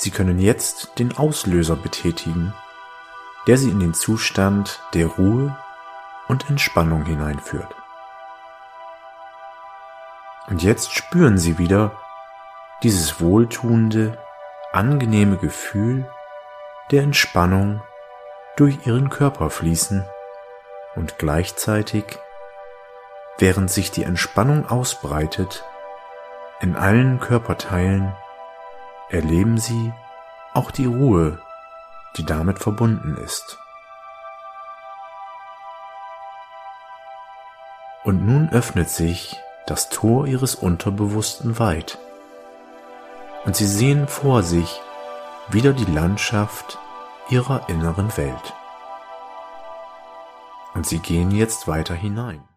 Sie können jetzt den Auslöser betätigen, der Sie in den Zustand der Ruhe und Entspannung hineinführt. Und jetzt spüren Sie wieder dieses wohltuende, angenehme Gefühl der Entspannung durch Ihren Körper fließen und gleichzeitig, während sich die Entspannung ausbreitet, in allen Körperteilen erleben Sie auch die Ruhe, die damit verbunden ist. Und nun öffnet sich das Tor Ihres Unterbewussten weit und Sie sehen vor sich wieder die Landschaft Ihrer inneren Welt. Und Sie gehen jetzt weiter hinein.